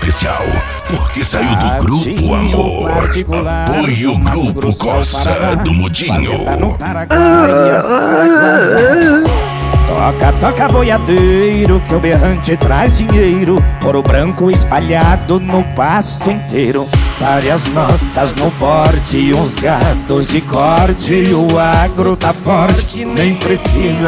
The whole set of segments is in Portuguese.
especial, porque saiu do grupo Amor. Apoie o grupo Coça do Mudinho. Toca, toca boiadeiro, que o berrante traz dinheiro. Ouro branco espalhado no pasto inteiro. Várias notas no porte, uns gatos de corte. O agro tá forte, nem precisa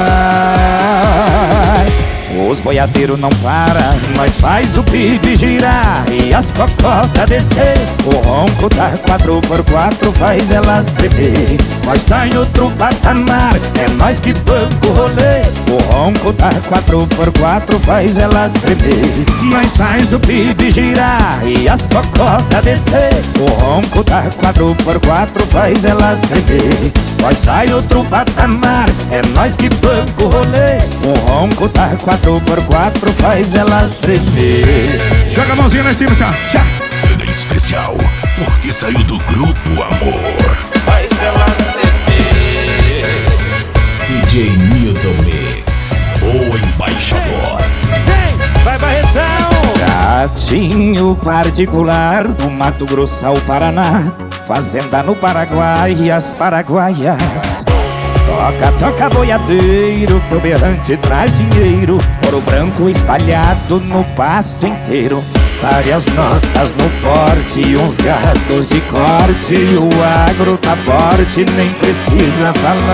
falar. Os boiadeiros não para, nós faz o PIB girar e as cocotas descer. O ronco da 4x4 faz elas tremer. Nós tá em outro patamar, é nós que banca o rolê. O ronco da 4x4 faz elas tremer. Nós faz o PIB girar e as cocotas descer. O ronco da 4x4 faz elas tremer. Nós sai outro patamar, é nós que banca o rolê. O ronco da 4x4 faz elas tremer. Joga a mãozinha lá em cima, senhor. Tchau. CD especial, porque saiu do grupo Amor. Faz elas tremer. DJ Milton Mix, o embaixador. Vai, Barretão! Gatinho particular do Mato Grosso ao Paraná. Fazenda no Paraguai e as paraguaias. Toca, toca boiadeiro, que o berrante traz dinheiro. Ouro branco espalhado no pasto inteiro. Várias notas no porte, uns gatos de corte. O agro tá forte, nem precisa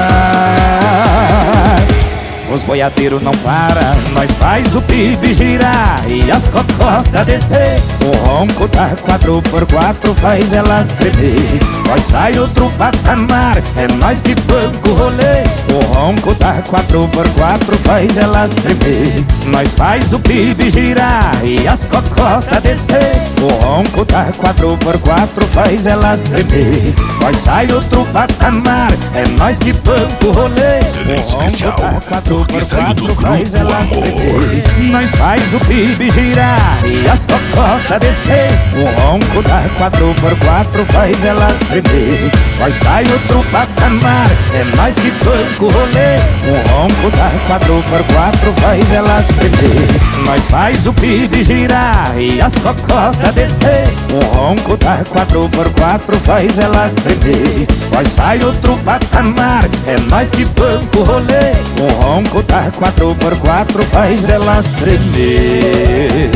falar. Os boiadeiros não para, nós faz o PIB girar e as cocotas descer. O ronco da 4x4 faz elas tremer. Nós sai outro patamar, é nós que banca o rolê. O ronco da 4x4 faz elas tremer. Nós faz o PIB girar e as cocotas descer. O ronco da 4x4 faz elas tremer. Nós sai outro patamar, é nós que banca o rolê. CD especial, porque saiu do grupo faz elas tremer. Nós faz o PIB girar e as cocotas descer. O ronco da 4x4 faz elas tremer. Nós sai outro patamar, é nós que banca o rolê. O ronco da 4x4 faz elas tremer. Nós faz o PIB girar e as cocotas descer. O ronco da 4x4 faz elas tremer. Nós sai outro patamar, é nós que banca o rolê. O ronco da 4x4 faz elas tremer.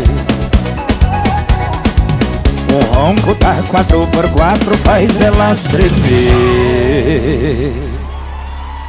O ronco da 4x4 faz elas tremer.